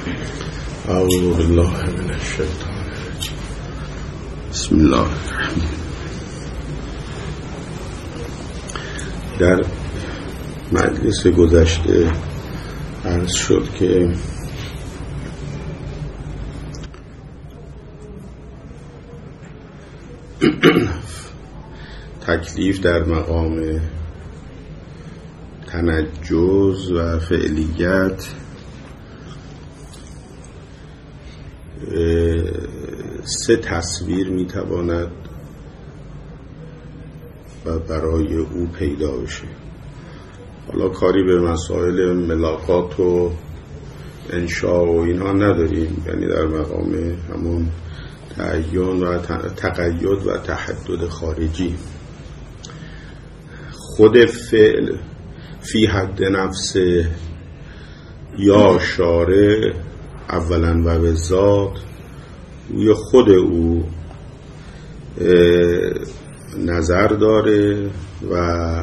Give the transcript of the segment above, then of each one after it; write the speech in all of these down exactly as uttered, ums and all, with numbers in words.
اعوذ بالله من الشیطان الرجیم. بسم الله الرحمن الرحیم. در مجلس گذشته عرض شد که تکلیف در مقام تنجز و فعلیت سه تصویر میتواند و برای او پیدا بشه. حالا کاری به مسائل ملاقات و انشاء و اینها نداریم، یعنی در مقام همون تعین و تقید و تحدد خارجی. خود فعل فی حد نفسه یا شارع اولا و به ذات روی خود او نظر داره و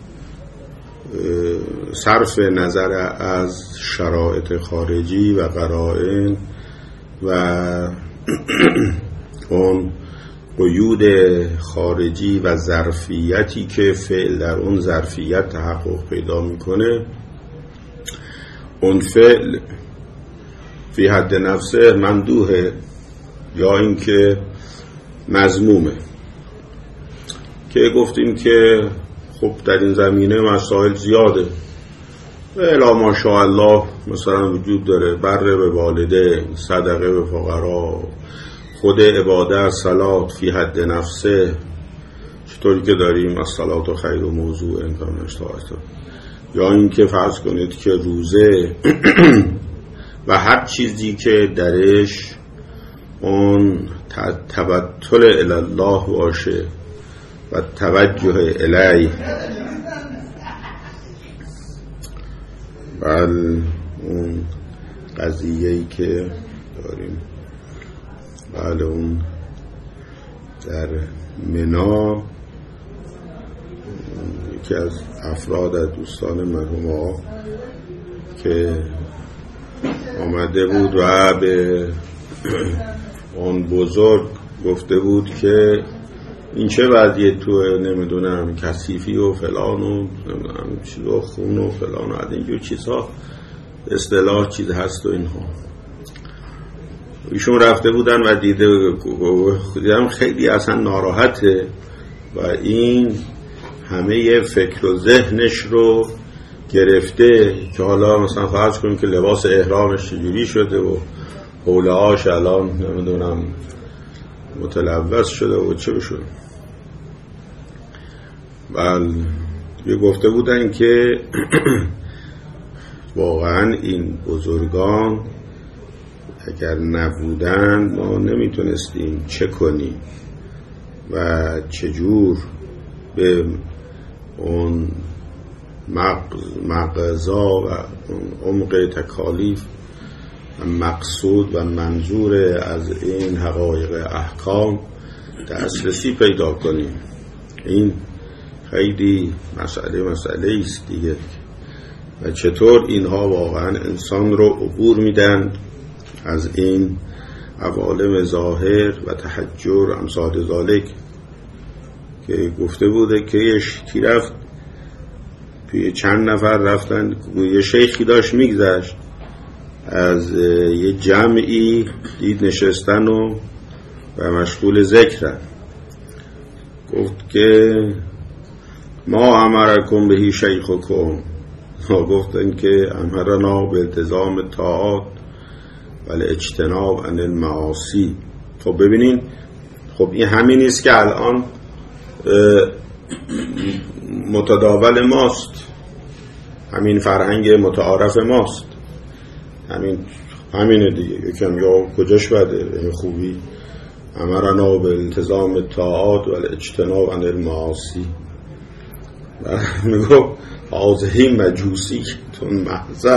صرف نظر از شرایط خارجی و قرائن و اون قیود خارجی و ظرفیتی که فعل در اون ظرفیت تحقق پیدا میکنه، اون فعل فی حد نفسه ممدوحه یا اینکه مذمومه. که گفتیم که خب در این زمینه مسائل زیاده، الا ماشاءالله مثلا وجود داره بر به والده، صدقه به فقرا، خود عبادت صلات فی حد نفسه، چطوری که داریم الصلاة و خیر و موضوع امکان اشتاعت، یا اینکه فرض کنید که روزه و هر چیزی که درش اون تبتل الله باشه و توجه الیه. بل اون قضیه‌ای که داریم، بله اون در منا یکی از افراد از دوستان مرحوم آقا که آمده بود و به اون بزرگ گفته بود که این چه وضعیه تو نمیدونم کثیفی و فلان و نمیدونم چیز و خون و فلان و از اینجور چیزها اصطلاح چیز هست و اینها. ایشون رفته بودن و دیده دیدم خیلی اصلا ناراحته و این همه فکر و ذهنش رو گرفته که حالا مثلا فرض کنیم که لباس احرامش چجوری شده و حولهاش الان نمیدونم متلوث شده و چه بشون. بل یه گفته بودن که واقعا این بزرگان اگر نبودن ما نمیتونستیم چه کنیم و چجور به اون مغزا و اون عمق تکالیف و مقصود و منظور از این حقایق احکام دسترسی پیدا کنیم. این خیلی مسئله مسئله است دیگه، و چطور اینها واقعا انسان رو عبور میدن از این عوالم ظاهر و تحجر امثال ذالک. که گفته بوده که یه شیخی رفت توی چند نفر رفتن، یه شیخی داشت میگذشت از یه جمعی دید نشستن و و مشغول ذکرن، گفت که ما امرکم بهی شیخکم، گفتن که امرنا به التزام طاعات ولی اجتناب عن المعاصی. خب ببینین، خب این همین نیست که الان متداول ماست، همین فرهنگ متعارف ماست، همین همینه دیگه. یکم یا کجاش بده این خوبی، امرنا به التزام طاعات ولی اجتناب عن المعاصی. میگو حاضهی مجوسی تون محضه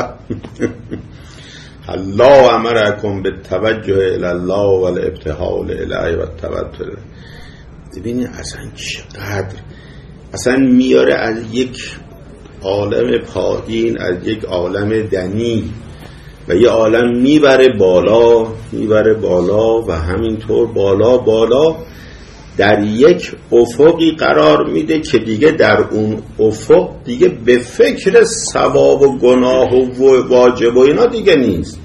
الله امرکم به توجه الله و الابتهال الیه و توتل. ببینید اصلا چقدر اصلا میاره از یک عالم پایین، از یک عالم دنی و یه عالم میبره بالا میبره بالا و همینطور بالا بالا در یک افقی قرار میده که دیگه در اون افق دیگه به فکر ثواب و گناه و واجب و اینا دیگه نیست،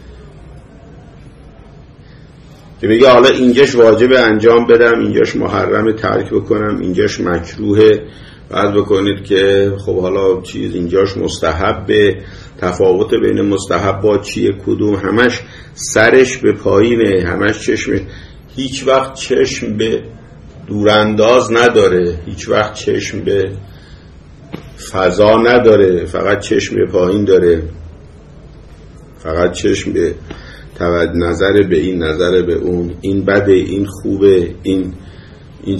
که بگه حالا اینجاش واجب انجام بدم، اینجاش محرم ترک بکنم، اینجاش مکروه بعد بکنید که خب حالا چیز اینجاش مستحبه، تفاوت بین مستحبات چیه کدوم، همش سرش به پایینه، همش چشم، هیچ وقت چشم به دورانداز نداره، هیچ وقت چشم به فضا نداره، فقط چشم به پایین داره، فقط چشم به توجه نظر به این نظر به اون، این بده این خوبه این این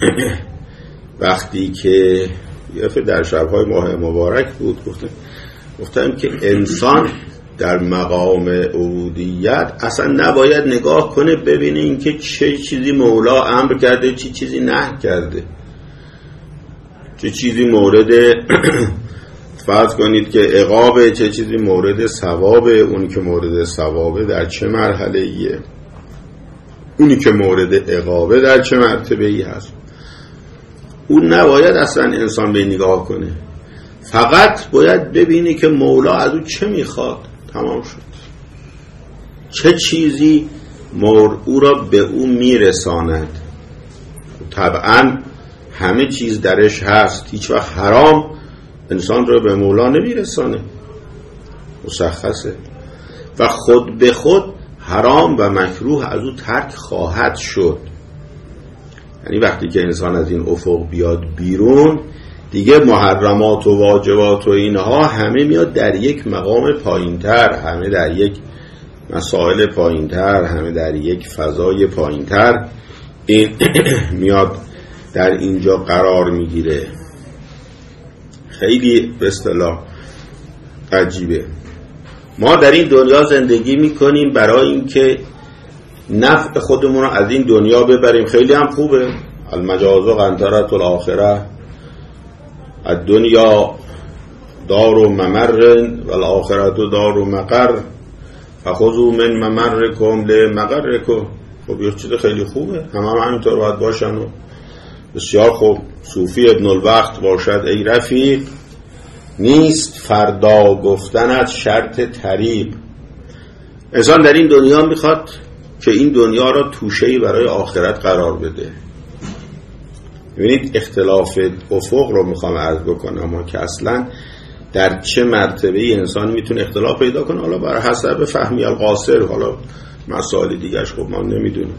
وقتی که یه در شب‌های ماه مبارک بود گفتم گفتم که انسان در مقام عبودیت اصلا نباید نگاه کنه ببینه این که چه چیزی مولا امر کرده چه چیزی نهی کرده، چه چیزی مورد فرض کنید که عقابه، چه چیزی مورد ثوابه، اونی که مورد ثوابه در چه مرحله ایه، اونی که مورد عقابه در چه مرتبه ای هست. اون نباید اصلا انسان به نگاه کنه، فقط باید ببینی که مولا از او چه میخواد، تمام شد. چه چیزی مور او را به او میرساند. طبعا همه چیز درش هست، هیچ وقت حرام انسان را به مولا نمیرسانه، مشخصه، و خود به خود حرام و مکروه از او ترک خواهد شد. یعنی وقتی که انسان از این افق بیاد بیرون دیگه محرمات و واجبات و اینها همه میاد در یک مقام پایینتر، همه در یک مسائل پایینتر، همه در یک فضای پایینتر این میاد در اینجا قرار میگیره. خیلی به اصطلاح عجیبه. ما در این دنیا زندگی میکنیم برای اینکه نفع خودمون رو از این دنیا ببریم، خیلی هم خوبه، المجاز و قنطرة الاخره، الدنیا دار و ممر و الاخرة دار و مقر فخذوا من ممرکم لمقرکم. خب یه چیز خیلی خوبه، همه هم همینطور باید باشن و بسیار خوب. صوفی ابن الوقت باشد ای رفیق، نیست فردا گفتنت شرط طریق. انسان در این دنیا میخواد که این دنیا را توشه‌ای برای آخرت قرار بده. ببینید اختلاف افق رو میخوام عرض بکنم، اما که اصلا در چه مرتبه انسان میتونه اختلاف پیدا کنه، حالا بر حسب فهمی القاصر، حالا مسائل دیگرش خب ما نمیدونیم،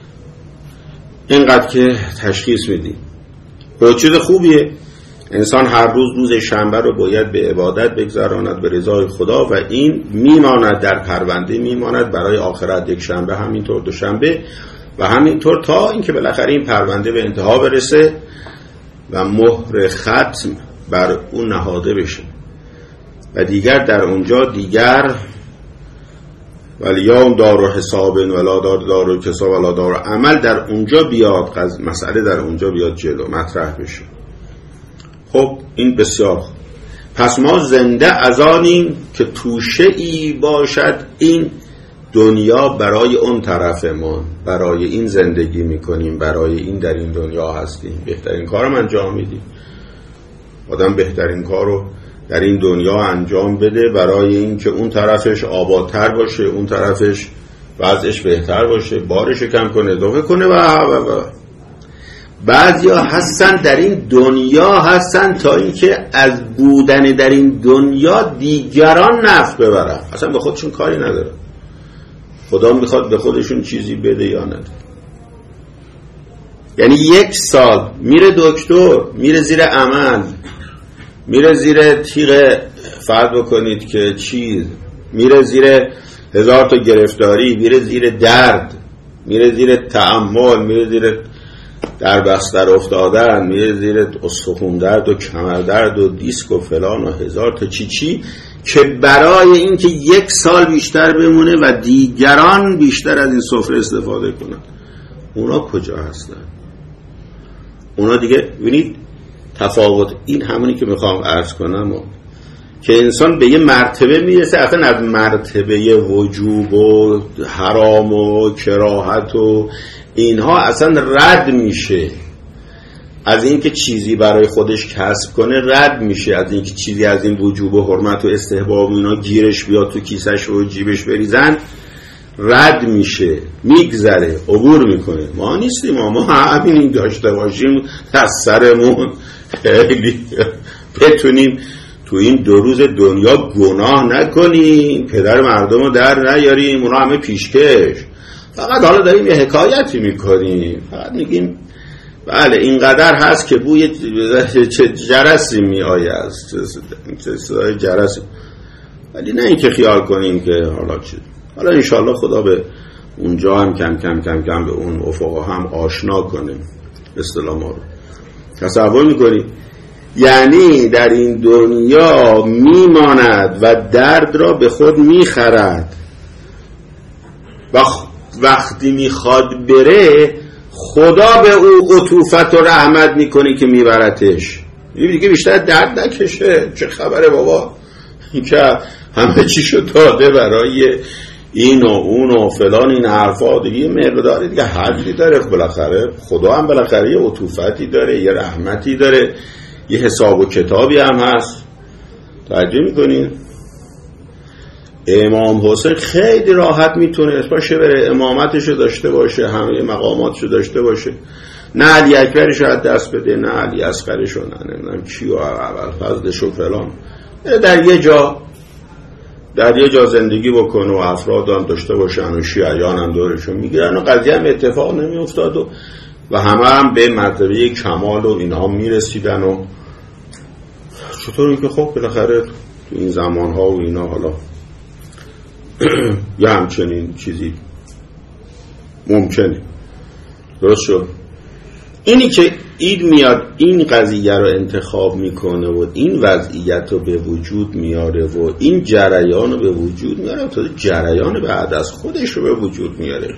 اینقدر که تشخیص میدیم. به چیز خوبیه انسان هر روز روز شنبه رو باید به عبادت بگذراند به رضای خدا و این میماند در پرونده، میماند برای آخرت. یک شنبه همینطور، دو شنبه و همینطور تا اینکه بالاخره این پرونده به انتها برسه و مهر ختم بر اون نهاده بشه و دیگر در اونجا دیگر ولیوم دار حساب ولا دار دار کساب ولا دار عمل در اونجا بیاد، مسئله در اونجا بیاد جلو مطرح بشه. خب این بسیار خوب. پس ما زنده از آنیم که توشه ای باشد این دنیا برای اون طرفمون، برای این زندگی میکنیم، برای این در این دنیا هستیم، بهترین کارم انجام میدیم. آدم بهترین کارو در این دنیا انجام بده برای این که اون طرفش آبادتر باشه، اون طرفش وضعش بهتر باشه، بارش کم کنه، اضافه کنه و و و بعضیا هستن در این دنیا هستن تا اینکه از بودن در این دنیا دیگران نفع ببرن، اصلا به خودشون کاری ندارن. خدا میخواد به خودشون چیزی بده یا نده. یعنی یک سال میره دکتر، میره زیر عمل، میره زیر تیغ، فرض بکنید که چیز، میره زیر هزار تا گرفتاری، میره زیر درد، میره زیر تأمل، میره زیر در بستر افتادن، میره زیر استخوان درد و کمر درد و دیسک و فلان و هزار تا چی چی، که برای این که یک سال بیشتر بمونه و دیگران بیشتر از این سفره استفاده کنن. اونا کجا هستن؟ اونا دیگه ببینید تفاوت این همونی که میخوام عرض کنم و که انسان به یه مرتبه میرسه اصلا از مرتبه وجوب و حرام و کراهت و اینها اصلا رد میشه، از اینکه چیزی برای خودش کسب کنه رد میشه، از اینکه چیزی از این وجوب و حرمت و استحباب و اینا گیرش بیاد تو کیسش و جیبش بریزن رد میشه، میگذره، عبور میکنه. ما نیستیم، ما, ما همین داشته باشیم از سرمون خیلی بتونیم تو این دو روز دنیا گناه نکنیم، پدر مردم رو در نیاریم، اونا همه پیشکش. فقط حالا داریم یه حکایتی میکنیم، فقط میگیم بله اینقدر هست که بوی چه جرسی می آید، چه صدای جرسی، ولی نه اینکه خیال کنیم که حالا چه. حالا انشاءالله خدا به اونجا هم کم کم کم کم به اون افقا هم آشنا کنیم اصطلاح ما رو. تصور میکنیم یعنی در این دنیا میماند و درد را به خود میخرد و وقتی میخواد بره خدا به او عطوفت و رحمت میکنه که میبرتش، دیگه بیشتر درد نکشه. چه خبره بابا، این که همه چیشو داده برای این و اون و فلان، این حرفا دیگه مقداری دیگه حدی داره. بالاخره خدا هم بالاخره یه عطوفتی داره، یه رحمتی داره، یه حساب و کتابی هم هست. توجه میکنین؟ امام حسین خیلی راحت میتونه باشه بره امامتشو داشته باشه، همه مقاماتشو داشته باشه، نه علی اکبرشو از دست بده، نه علی اصغرشو، نه نمیدونم چی و اول فضلشو فلان، در یه جا در یه جا زندگی بکنه و افراد هم داشته باشن و شیعیان هم دورشون میگیرن و قضیه هم اتفاق نمی افتاد و, و همه هم به مرتبه کمال و اینها میرسیدن. و چطور این که خب بالاخره تو این زمان ها و اینا حالا یه همچنین چیزی ممکنه. درست شد؟ اینی که این میاد این قضیه رو انتخاب میکنه و این وضعیت رو به وجود میاره و این جریان رو به وجود میاره، تا جریان بعد از خودش رو به وجود میاره.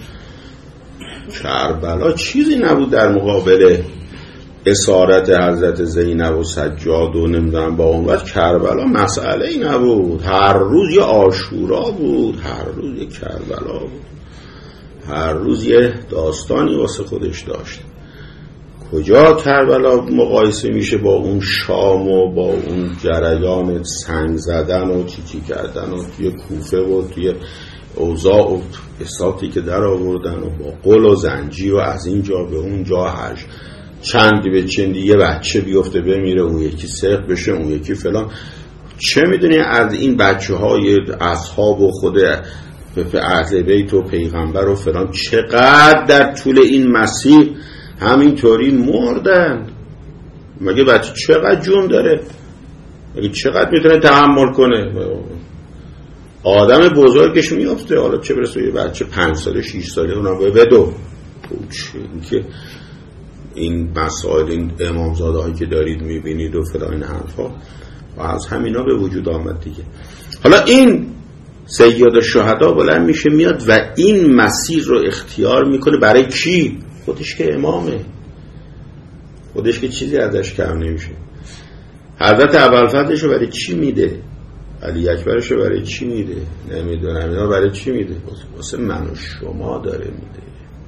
کربلا چیزی نبود در مقابل اسارت حضرت زینب و سجاد و نمیدونم با اون وقت کربلا مسئله ای نبود. هر روز یه عاشورا بود، هر روز یه کربلا بود، هر روز یه داستانی واسه خودش داشت. کجا کربلا مقایسه میشه با اون شام و با اون جریان سنگ زدن و چی چی کردن و توی کوفه و توی اوضاع و بساطی که در آوردن و با قل و زنجی و از این جا به اون جا هش چندی به چندی یه بچه بیفته بمیره، اون یکی سرق بشه، اون یکی فلان. چه میدونی از این بچه های اصحاب و خود اهل بیت و پیغمبر و فلان چقدر در طول این مسیر همینطوری مردن. مگه بچه چقدر جون داره؟ مگه چقدر میتونه تحمل کنه؟ آدم بزرگش میفته، حالا چه برسه یه بچه پنج ساله شیش ساله اونا باید بدو. این که این مسائل این امامزاده هایی که دارید میبینید و فلان این حرفا و از همینا به وجود آمد دیگه. حالا این سید الشهدا بلند میشه میاد و این مسیر رو اختیار میکنه. برای کی؟ خودش که امامه، خودش که چیزی ازش کم نمیشه. حضرت ابوالفضلش رو برای چی میده؟ علی اکبرش رو برای چی میده؟ نمیدونم اینا برای چی میده؟ واسه من و شما داره میده،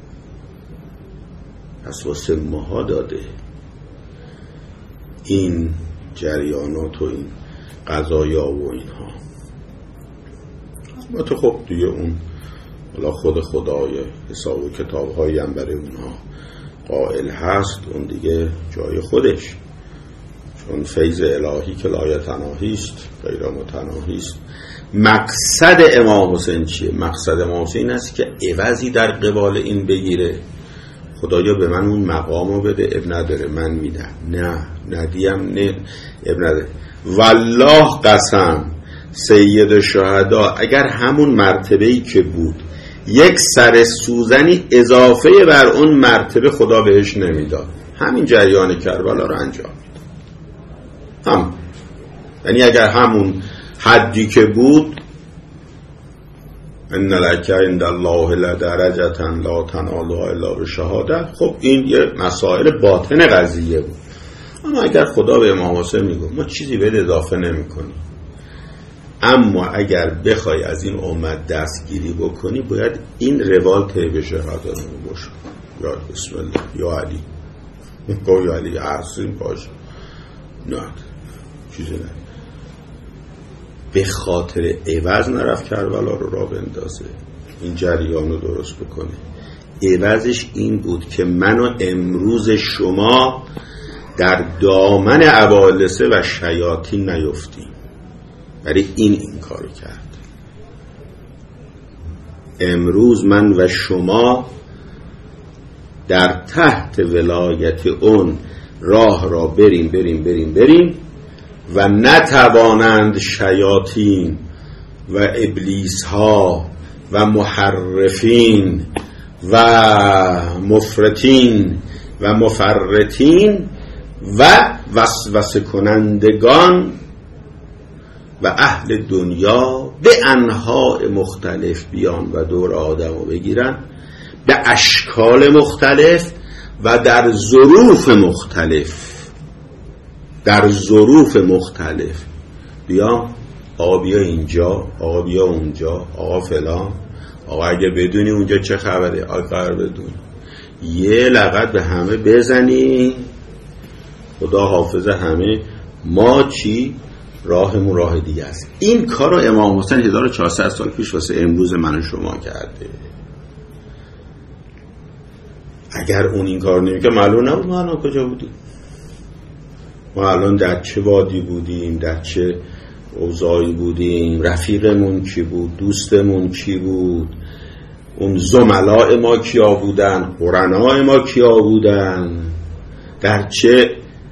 پس واسه ماها داده. این جریانات و این قضایا و اینها ما تو خب دیگه اون حالا خود خدای حساب و کتاب هایی هم برای اونها قائل هست، اون دیگه جای خودش، چون فیض الهی که لا یتناهی است، غیر متناهی است. مقصد امام حسین چیه؟ مقصد امام حسین است که عوضی در قبال این بگیره. خدایا به من اون مقامو بده، اب نداره من میدم، نه ندیم نه اب نداره. والله قسم سید الشهدا اگر همون مرتبه‌ای که بود یک سر سوزنی اضافه بر اون مرتبه خدا بهش نمیداد، همین جریان کربلا رو انجام میداد. هم یعنی اگر همون حدی که بود، ان لک عند الله لدرجه لا تنالها الا بشهادت، خب این یه مسائل باطن قضیه بود. اما اگر خدا به امام حسین میگه ما چیزی بهت اضافه نمی‌کنیم، اما اگر بخوای از این امت دستگیری بکنی باید این روال طی بشه. حضرتمون باشه یا بسم الله یا علی گو یا علی عصیم باشه نه چیزی نه. به خاطر عوض نرفت کربلا رو را بندازه، این جریان رو درست بکنه. عوضش این بود که من و امروز شما در دامن عوالسه و شیاطین نیفتیم. برای این این کار کرد. امروز من و شما در تحت ولایت اون راه را بریم بریم بریم بریم و نتوانند شیاطین و ابلیس ها و محرفین و مفرطین و مفرطین و وسوسه کنندگان و اهل دنیا به انواع مختلف بیان و دور آدم رو بگیرن به اشکال مختلف و در ظروف مختلف در ظروف مختلف بیا آقا بیا اینجا، آقا بیا اونجا، آقا فلان، آقا اگه بدونی اونجا چه خبره، آقا قرار بدونی، یه لغت به همه بزنی خدا حافظ همه، ما چی؟ راهمون راه دیگه است. این کار رو امام حسین هزار و چهارصد سال پیش واسه امروز من و شما کرده. اگر اون این کار نمی‌کرد معلوم نبود ما الان کجا بودیم، ما الان در چه وادی بودیم، در چه اوضاعی بودیم، رفیقمون کی بود، دوستمون کی بود، اون زملاء ما کیا بودن، قرنای ما کیا بودن، در چه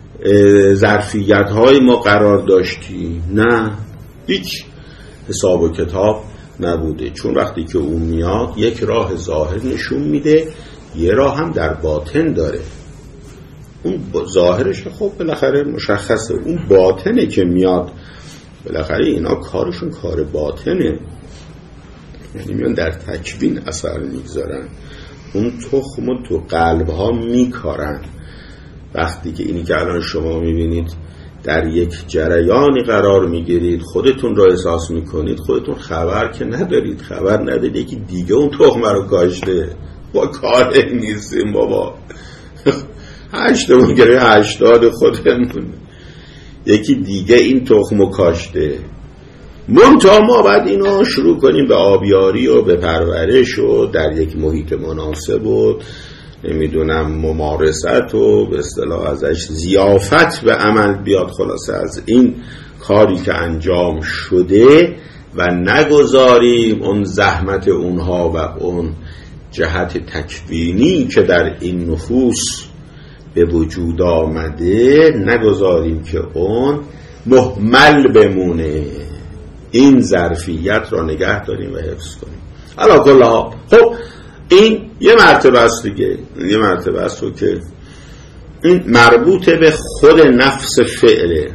ظرفیت های ما قرار داشتیم. نه، هیچ حساب و کتاب نبوده. چون وقتی که اون میاد یک راه ظاهر نشون میده، یه راه هم در باطن داره. اون ظاهرش خب بالاخره مشخصه، اون باطنه که میاد بالاخره اینا کارشون کار باطنه، یعنی میان در تکوین اثر میگذارن، اون تخم تو قلب ها میکارن. وقتی که اینی که الان شما میبینید در یک جریانی قرار میگیرید، خودتون را احساس میکنید، خودتون خبر که ندارید، خبر ندارید که دیگه اون تخم رو کاشته. با کار نیستیم بابا، هشتمون گره هشتاد خودمون، یکی دیگه این تخم رو کاشته. منتها ما باید اینو شروع کنیم به آبیاری و به پرورش و در یک محیط مناسب و نمیدونم ممارست و به اصطلاح ازش ضیافت به عمل بیاد. خلاصه از این کاری که انجام شده و نگذاریم اون زحمت اونها و اون جهت تکوینی که در این نفوس به وجود آمده نگذاریم که اون مهمل بمونه. این ظرفیت را نگه داریم و حفظ کنیم. علا کلها خب این یه مرتبه است دیگه، یه مرتبه است که این مربوط به خود نفس فعله.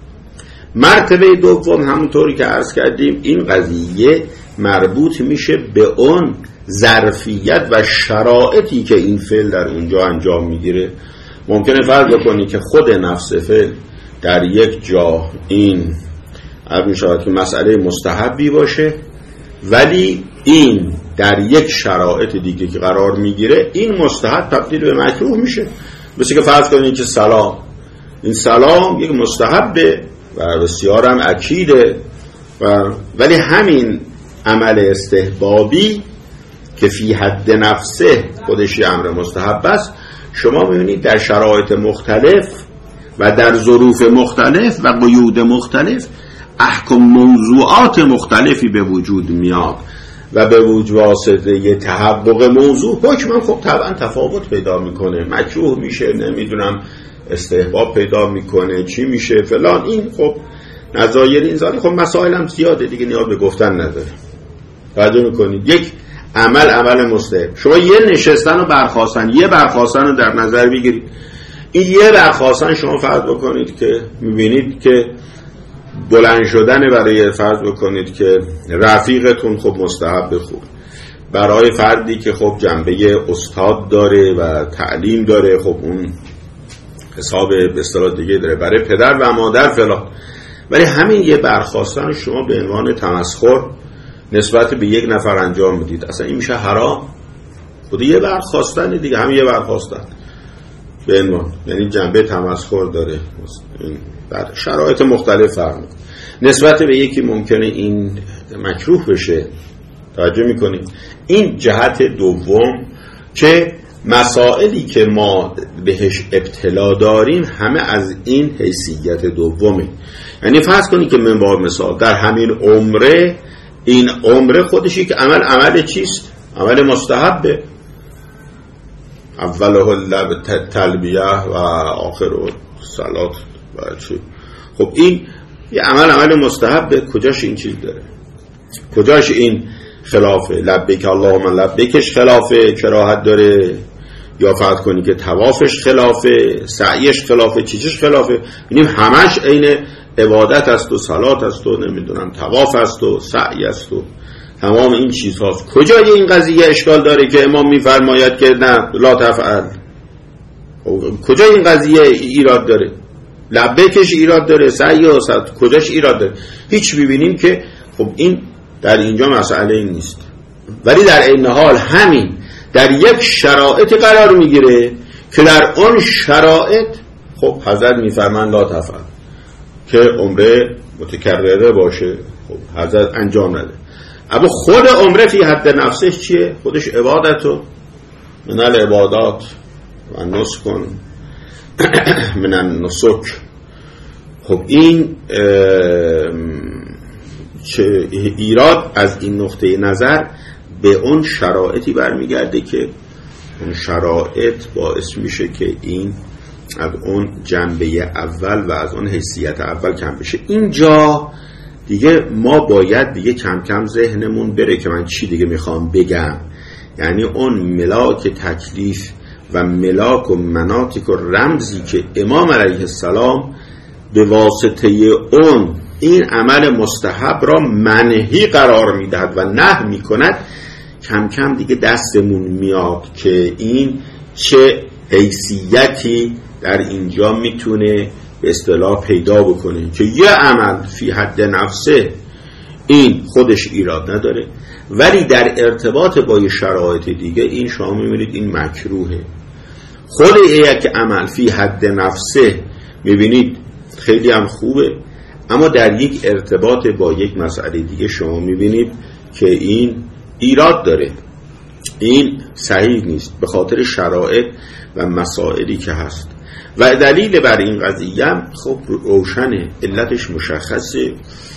مرتبه دوم همونطوری که عرض کردیم این قضیه مربوط میشه به اون ظرفیت و شرایطی که این فعل در اونجا انجام میگیره. ممکنه فرض بکنی که خود نفس فعل در یک جا این عرض میشود که مسئله مستحبی باشه، ولی این در یک شرایط دیگه که قرار میگیره این مستحب تبدیل به مکروه میشه. مثل که فرض کنید که سلام، این سلام یک مستحبه و بسیار هم اکیده و ولی همین عمل استحبابی که فی حد نفسه خودش امر مستحب است، شما میبینید در شرایط مختلف و در ظروف مختلف و قیود مختلف احکام موضوعات مختلفی به وجود میاد و به وجود واسطه تحقق موضوع حکم خب طبعا تفاوت پیدا میکنه، مکروه میشه، نمیدونم استحباب پیدا میکنه، چی میشه فلان. این خب نظایر این زاری خب مسائل هم زیاده دیگه، نیاز به گفتن نداره. توجه میکنید یک عمل عمل مستحب، شما یه نشستن و برخاستن، یه برخاستن رو در نظر بگیرید. این یه برخاستن شما فرض بکنید که میبینید که بلند شدن برای فرض بکنید که رفیقتون خب مستحب خوب، برای فردی که خب جنبه استاد داره و تعلیم داره خب اون حساب به اصطلاح دیگه داره، برای پدر و مادر فلان. ولی همین یه برخواستن شما به عنوان تمسخر نسبت به یک نفر انجام میدید، اصلا این میشه حرام. خود یه برخواستن دیگه، همین یه برخواستن به عنوان، یعنی جنبه تمسخر داره. این در شرایط مختلف فرق میکنه. نسبت به یکی ممکنه این مکروه بشه. توجه میکنید؟ این جهت دوم که مسائلی که ما بهش ابتلا داریم همه از این حیثیت دومه. یعنی فرض کنید که من بار مثال در همین عمره، این عمره خودشی که عمل عمل چیست؟ عمل مستحبه. اوله لب تلبیه و آخر صلات و چی. خب این یه عمل عمل مستحبه، کجاش این چیز داره؟ کجاش این خلافه؟ لبیک اللهم لبیکش خلافه، کراهت داره؟ یا فرض کنی که طوافش خلافه، سعیش خلافه، چیزش خلافه؟ ببینیم همش عین عبادت است و صلات است و نمیدونم طواف است و سعی است و تمام این چیزهاست. کجای این قضیه اشکال داره که امام میفرماید که نه لا تفعل؟ کجای این قضیه ایراد داره؟ لبیکش ایراد داره، سعی و صلات کجاش ایراد داره؟ هیچ. ببینیم که خب این در اینجا مسئله این نیست، ولی در این حال همین در یک شرایط قرار میگیره که در اون شرایط خب حضرت میفرمان لا تفعل، که عمره متکرره باشه، خب حضرت انجام نده. اما خود عمره فی حد نفسش چیه؟ خودش عبادتو من العبادات و نسکن من النسک. خب این چه ایراد از این نقطه نظر به اون شرایطی برمیگرده که اون شرایط باعث میشه که این از اون جنبه اول و از اون حیثیت اول کم بشه. اینجا دیگه ما باید دیگه کم کم ذهنمون بره که من چی دیگه میخوام بگم. یعنی اون ملاک تکلیف و ملاک و مناطق و رمزی که امام علیه السلام به واسطه اون این عمل مستحب را منهی قرار میدهد و نهی میکند، کم کم دیگه دستمون میاد که این چه حیثیتی در اینجا میتونه به اصطلاح پیدا بکنه که یه عمل فی حد نفسه این خودش ایراد نداره، ولی در ارتباط با یه شرایط دیگه این شما میبینید این مکروهه. خود یک عمل فی حد نفسه میبینید خیلی هم خوبه، اما در یک ارتباط با یک مسئله دیگه شما میبینید که این ایراد داره، این صحیح نیست به خاطر شرایط و مسائلی که هست. و دلیل بر این قضیه خب روشنه، علتش مشخصه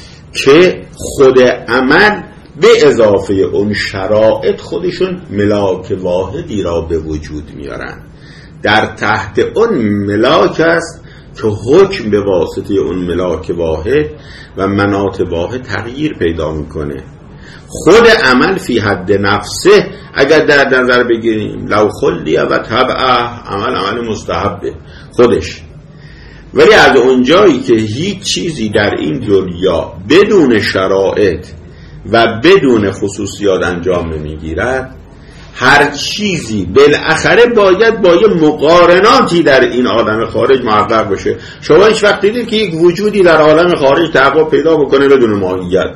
که خود عمل به اضافه اون شرایط خودشون ملاک واحدی را به وجود میارن. در تحت اون ملاک است که حکم به واسطه اون ملاک واحد و مناط واحد تغییر پیدا میکنه. خود عمل فی حد نفسه اگر در نظر بگیریم لو خلیه و طبعه، عمل عمل مستحبه خودش، ولی از اونجایی که هیچ چیزی در این دنیا بدون شرایط و بدون خصوصیات انجام نمیگیرد، هر چیزی بالاخره باید با یه مقارناتی در این عالم خارج محقق بشه. شما هیچ وقت دیدید که یک وجودی در عالم خارج تحقق پیدا بکنه بدون ماهیت؟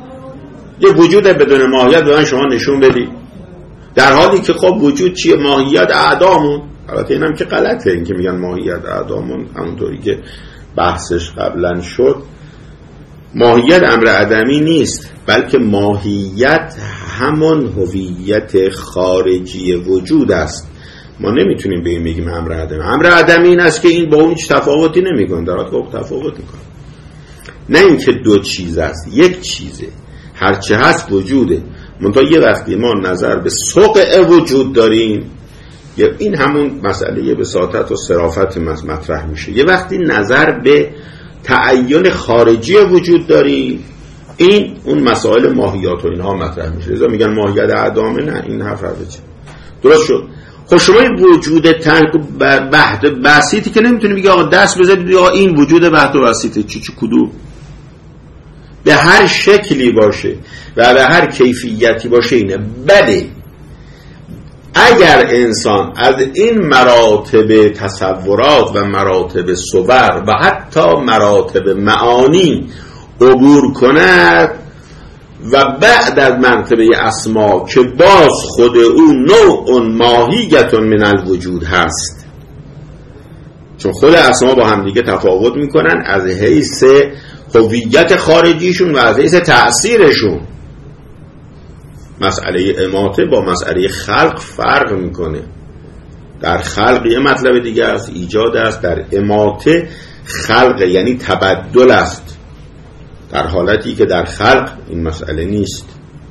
یه وجود بدون ماهیت به من شما نشون بدید، در حالی که خب وجود چیه؟ ماهیت اعدامون. البته اینم که غلطه این که میگن ماهیت اعدامون، همونطوری که بحثش قبلا شد. ماهیت امر عدمی نیست، بلکه ماهیت همون هویت خارجی وجود است. ما نمیتونیم به این بگیم امر عدمی. امر عدمی این است که این با اون هیچ تفاوتی نمیکنه، در حالی که تفاوت میکنه. نه اینکه دو چیز است، یک چیزه، هرچه هست وجوده. منتها یه وقتی ما نظر به سوق وجود داریم، این همون مسئله بساطت و صرافت مطرح میشه. یه وقتی نظر به تعین خارجی وجود داریم، این اون مسائل ماهیات و اینها مطرح میشه. لذا میگن ماهیت اعدامه. نه، این حرف حرفه. درست شد. خب شما این وجود تنگ بحت بسیطی که نمیتونی بگی آقا دست بزنید یا این وجود بحت و بسیطه، چی چی کدوم؟ به هر شکلی باشه و به هر کیفیتی باشه اینه. بله اگر انسان از این مراتب تصورات و مراتب صور و حتی مراتب معانی عبور کند و بعد از مرتبه اسما که باز خود او نوع ماهیت من الوجود هست، چون خود اسما با هم دیگه تفاوت میکنن از حیث هویت خارجیشون و از حیث تأثیرشون. مسئله اماته با مسئله خلق فرق میکنه. در خلق یه مطلب دیگه است، ایجاد است. در اماته خلق یعنی تبدل است، در حالتی که در خلق این مسئله نیست.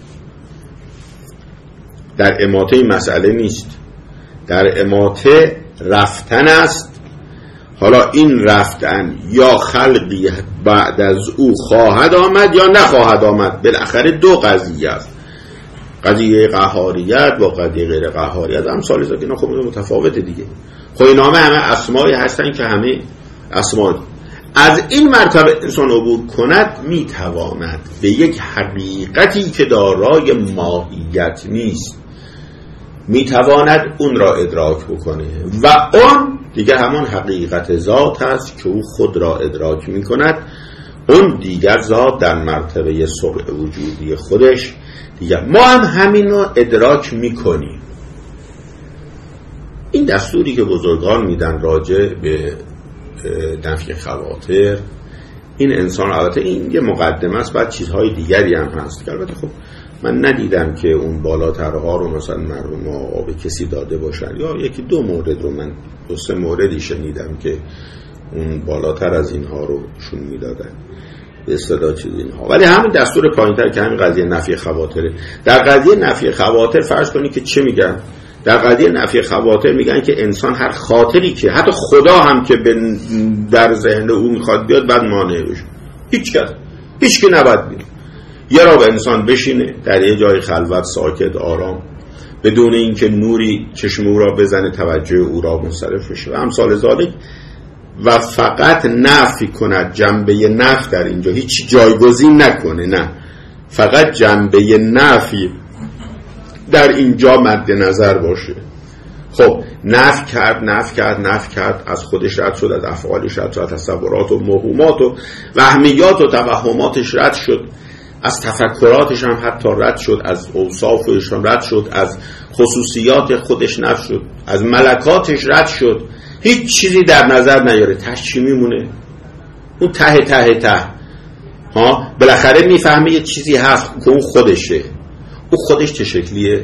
در اماته این مسئله نیست. در اماته رفتن است. حالا این رفتن یا خلقی بعد از او خواهد آمد یا نخواهد آمد. بالاخره دو قضیه است، قضیه قهاریت با قضیه غیر قهاریت. امثال ذات اینا خب متفاوته دیگه. خب اینا همه همه اسمایی هستن که همه اسما. از این مرتبه انسان عبور کند میتواند به یک حقیقتی که دارای ماهیت نیست میتواند اون را ادراک بکنه و اون دیگه همون حقیقت ذات هست که او خود را ادراک میکند. اون دیگر ذات در مرتبه سبع وجودی خودش دیگر ما هم همین رو ادراک میکنیم. این دستوری که بزرگان میدن راجع به نفی خواطر، این انسان البته این یه مقدمه است، بعد چیزهای دیگری هم هست که البته خب من ندیدم که اون بالاترها رو مثلا مرحوم آقا به کسی داده باشن، یا یکی دو مورد رو من دو سه موردی شنیدم که اون بالاتر از اینها رو شون میدادن به اصطلاح چیز اینها. ولی همین دستور پایینتر که همین قضیه نفی خواطره. در قضیه نفی خواطر فرض کنید که چه میگن؟ در قضیه نفی خواطر میگن که انسان هر خاطری که حتی خدا هم که در ذهن او میخواد بیاد بعد مانع بشه. هیچ کس هیچ که نباید بیاد. یه را به انسان بشینه در یه جای خلوت ساکت آرام بدون اینکه نوری چشم او را بزنه توجه او را منصرف بشه و امثال ذالک، و فقط نفی کند. جنبه نفی در اینجا هیچ جایگزین نکنه، نه، فقط جنبه نفی در اینجا مد نظر باشه. خب نفی کرد نفی کرد نفی کرد از خودش رد شد، از افعالش رد شد، از تصورات و موهومات و وهمیات و توهماتش رد شد، از تفکراتش هم حتی رد شد، از اوصافش هم رد شد، از خصوصیات خودش نفی شد، از ملکاتش رد شد. هیچ چیزی در نظر نیاره. تش چی میمونه؟ اون ته ته ته ها بالاخره میفهمه یه چیزی هست که اون خودشه. اون خودش چه شکلیه؟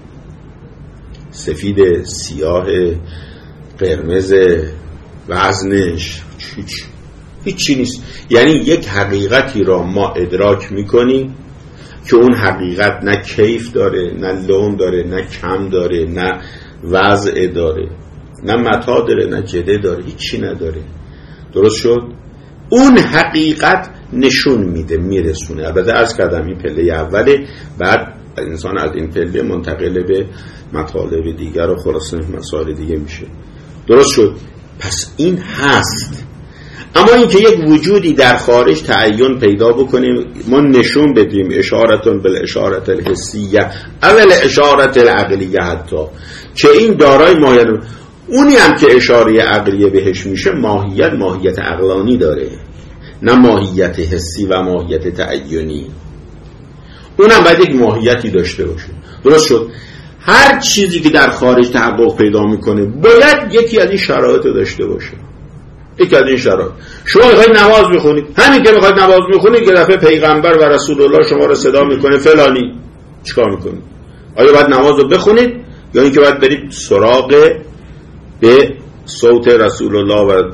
سفید، سیاه، قرمز، وزنش هیچ هیچی نیست. یعنی یک حقیقتی را ما ادراک میکنیم که اون حقیقت نه کیف داره، نه لون داره، نه کم داره، نه وضع داره، نه متا داره، نه جده داره، هیچی نداره. درست شد؟ اون حقیقت نشون میده، میرسونه. البته عرض کردم این پله اوله، بعد انسان از این پله منتقل به مطالب دیگر و خلاصه مسائل دیگه میشه. درست شد؟ پس این هست. اما اینکه یک وجودی در خارج تعین پیدا بکنیم، ما نشون بدیم اشارتون بالاشارت الحسیه اول اشارت العقلیه، حتی که این دارای ماهیت، اونی هم که اشاره عقلیه بهش میشه ماهیت ماهیت عقلانی داره، نه ماهیت حسی و ماهیت تعینی. اونم باید یک ماهیتی داشته باشه. درست شد؟ هر چیزی که در خارج تحقق پیدا میکنه باید یکی از این شرایط داشته باشه. یکی از این شرایط. شما میخواید نماز بخونید، همین که میخواید نماز بخونید یه دفعه پیغمبر و رسول الله شما رو صدا میکنه فلانی، چیکار میکنید؟ آیا باید نماز رو بخونید یا اینکه باید برید سراغ به صوت رسول الله و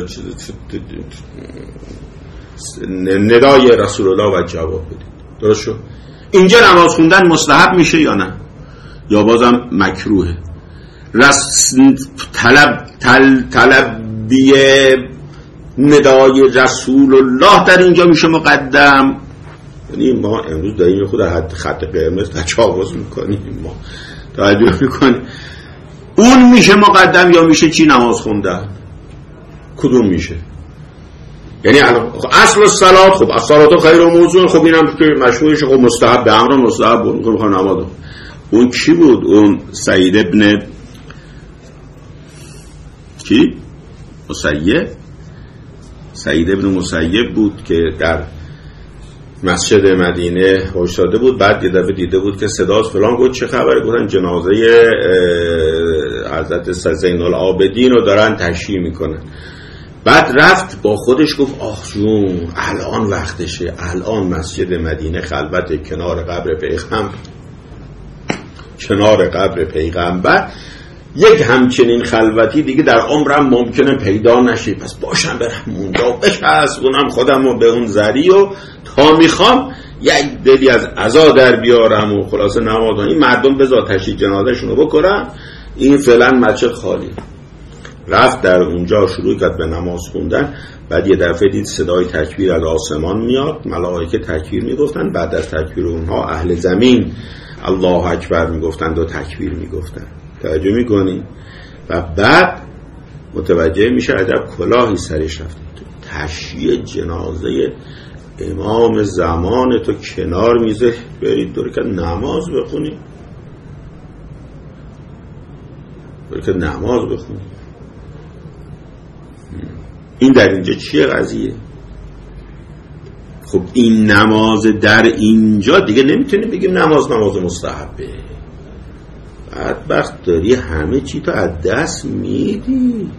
ندای رسول الله و جواب بدید؟ درست شد؟ اینجا نماز خوندن مستحب میشه یا نه؟ یا بازم مکروهه؟ رس طلب تل طلبیه ندای رسول الله در اینجا میشه مقدم. یعنی ما امروز داریم خود حد خط قرمز تجاوز میکنیم، ما توجه میکنیم. اون میشه مقدم یا میشه چی؟ نماز خوندن. کدوم میشه؟ یعنی اصل الصلات، خب الصلات خیر و موضوع، خب اینم که مشهورش خب مستحب، به امر مستحب بود، خب نماز. اون کی بود؟ اون سعید ابن کی؟ مسیب سعید ابن مسیب بود که در مسجد مدینه وایساده بود. بعد یه دفعه دیده بود که صداست فلان، گفت چه خبره؟ گفتن جنازه حضرت زین العابدین رو دارن تشییع میکنن. بعد رفت با خودش گفت آخ جون الان وقتشه، الان مسجد مدینه خلوت کنار قبر پیغمبر، کنار قبر پیغمبر، یک همچنین خلوتی دیگه در عمرم ممکنه پیدا نشه، پس باشم برم اونجا بچسبونم خودم رو به اون زری و تا میخوام یک دلی از عزا در بیارم و خلاصه نماز این مردم بذار تشییع جنازه‌شون رو بکنم، این فعلا مسجد خالی. رفت در اونجا شروع کرد به نماز خوندن. بعد یه دفعه دید صدای تکبیر از آسمان میاد، ملائکه تکبیر میگفتن. بعد از تکبیر اونها اهل زمین الله اکبر میگفتند و تکبیر میگفتن. توجه میکنی؟ و بعد متوجه میشه عجب کلاهی سرش رفته. تشییع جنازه امام زمان تو کنار میزه برید دور که نماز بخونی، دور که نماز بخونی. این در اینجا چیه قضیه؟ خب این نماز در اینجا دیگه نمیتونیم بگیم نماز نماز مستحبه. بدبخت داری همه چی تو از دست میدی.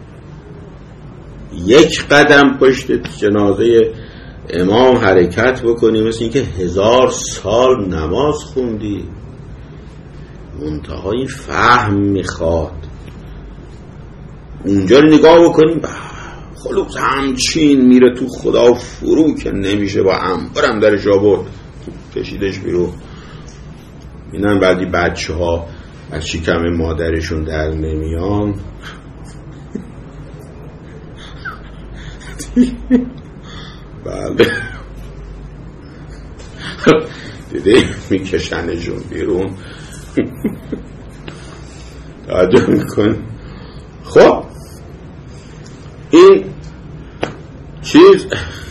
یک قدم پشت جنازه امام حرکت بکنی مثل اینکه هزار سال نماز خوندی. منتهای فهم میخواد. اونجا رو نگاه بکنیم خلوص همچین میره تو خدا فرو که نمیشه با انبارم درش آورد کشیدش بیرون. اینن بعدی بچه ها از شکم مادرشون در نمیان بله دیده میکشنشون بیرون تعجب میکن. خب این چیز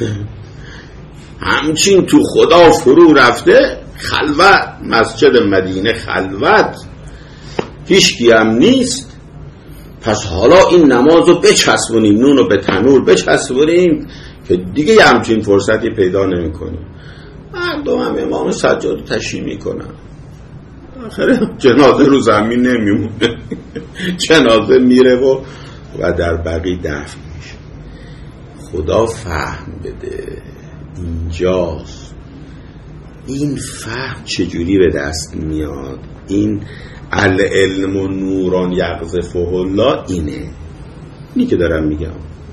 همچین تو خدا فرو رفته، خلوت، مسجد مدینه خلوت، هیچکی هم نیست. پس حالا این نماز رو بچسبونیم، نون رو به تنور بچسبونیم که دیگه همچین فرصتی پیدا نمی کنیم. مردم هم امام سجاد رو تشییع می کنن، آخره جنازه رو زمین نمیمونه جنازه میره و و در بقی دفن میشه. خدا فهم بده اینجاست. این فهم چجوری به دست میاد؟ این العلم و نوران یقذفه الله اینه، اینی که دارم میگم.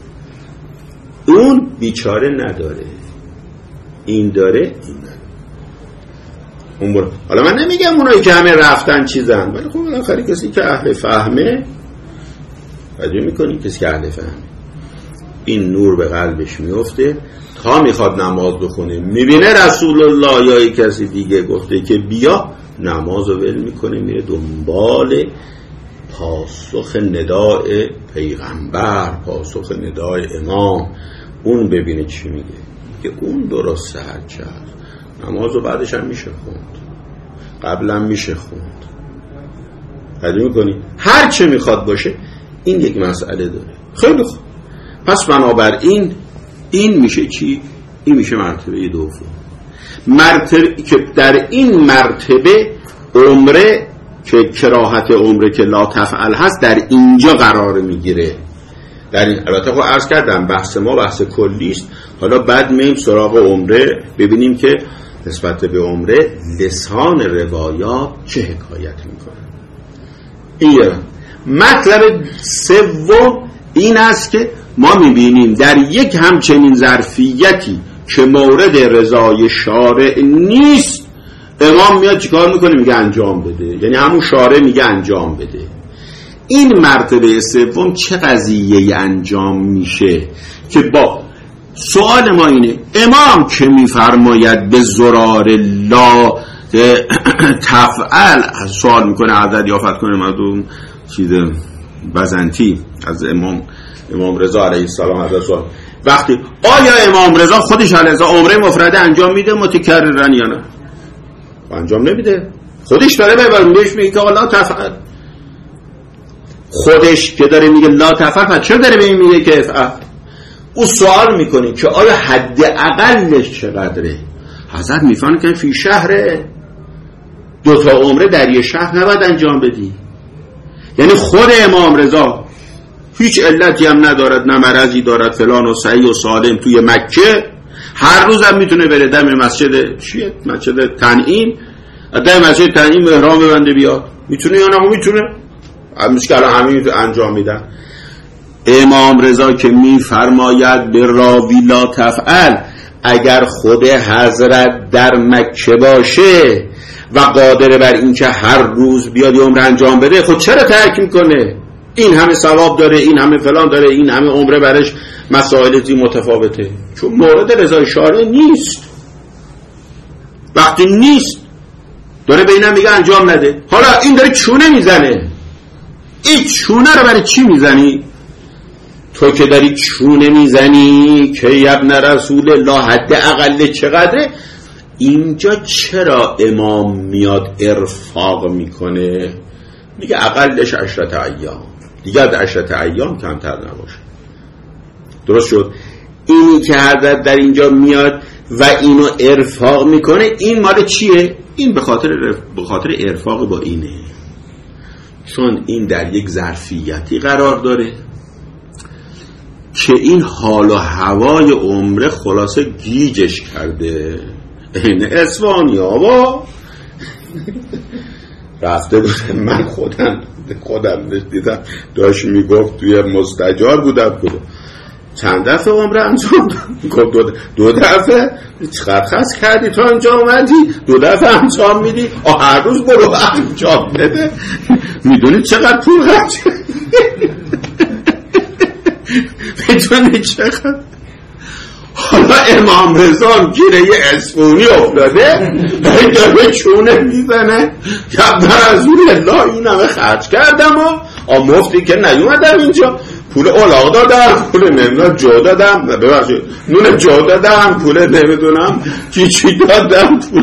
اون بیچاره نداره، این داره، این نداره. اون برا. حالا من نمیگم اونایی که همه رفتن چیزن، ولی خب بالاخره کسی که اهل فهمه، توجه میکنی، کسی که اهل فهمه این نور به قلبش میفته تا میخواد نماز بخونه، میبینه رسول الله یا کسی دیگه گفته که بیا، نماز رو ول میکنه میره دنبال پاسخ ندای پیغمبر، پاسخ ندای امام. اون ببینه چی میگه، که اون درست هر چهر نماز رو بعدش هم میشه خوند، قبل هم میشه خوند. حدی میکنی هر چه میخواد باشه. این یک مسئله داره. خیلی خوب، پس بنابراین این میشه چی؟ این میشه مرتبه دوم. مرتبه که در این مرتبه عمره که کراهت عمره که لا تفعل هست در اینجا قرار میگیره. در این البته خب عرض کردم بحث ما بحث کلی است. حالا بعد مییم سراغ عمره ببینیم که نسبت به عمره لسان روایات چه حکایت میکنه. این مطلب سوم این است که ما میبینیم در یک همچنین ظرفیتی که مورد رضای شارع نیست، امام میاد چیکار میکنه؟ میگه انجام بده. یعنی همون شارع میگه انجام بده. این مرتبه سوم چه قضیه انجام میشه که با سوال ما اینه امام که میفرماید به زرار لا تفعل، سوال میکنه حضرت یافت کنه مردم چیز بزنتی از امام امام رضا علیه السلام حضرت سوال وقتی آیا امام رضا خودش علیه السلام عمره مفرده انجام میده متکررن یا نه؟ انجام نمیده. خودش داره ببرون بهش میگه که لا تفعل. خودش که داره میگه لا تفعل، پس چرا داره به این میگه که افعل؟ او سوال میکنه که آیا حد اقلش چقدره؟ حضرت میفهمه که فی شهره، دو تا عمره در یه شهر نباید انجام بدی. یعنی خود امام رضا هیچ علتی هم ندارد، نه مرضی دارد، فلان و صحیح و سالم توی مکه، هر روز هم میتونه بره دم مسجد چیه؟ مسجد تنعیم، دم مسجد تنعیم احرام ببنده بیاد. میتونه یا نه؟ میتونه. مشکل همین انجام میدن. امام رضا که میفرماید به راوی لا تفعل، اگر خود حضرت در مکه باشه و قادر بر این که هر روز بیاد عمره انجام بده، خود چرا ترک میکنه؟ این همه ثواب داره، این همه فلان داره، این همه عمره برش مسائلتی متفاوته، چون مورد رضای شارع نیست. وقتی نیست داره به اینم میگه انجام نده. حالا این داره چونه میزنه. این چونه رو برای چی میزنی؟ تو که داری چونه میزنی که ابن رسول الله حد اقل چقدره، اینجا چرا امام میاد ارفاق میکنه؟ میگه اقلش عشرت ایام، دیگه از عشرت ایام کمتر نباشه. درست شد؟ اینی که حضرت در اینجا میاد و اینو ارفاق میکنه، این مال چیه؟ این به خاطر به خاطر ارفاق با اینه، چون این در یک ظرفیتی قرار داره که این حال و هوای عمره خلاصه گیجش کرده. این اسوانی آبا رفته بودم، من خودم خودم دیدم داشت میگفت توی مستجار بودم، بودم چند دفعه عمره انجام گفت دو, دو دفعه چقدر خست کردی تو انجام اومدی، دو دفعه انجام میدی، هر روز برو انجام بده. میدونی چقدر پول خرج میدونی چقدر. حالا امام رضا گیره یه اسفونی افتاده داره چونه میزنه که ابن رسول الله این همه خرج کردم و مفتی که نیومدم اینجا، پول اولاغ دادم، پول نمیدونم جو دادم، ببخشید نون جو دادم، پول نمیدونم چی چی دادم، پول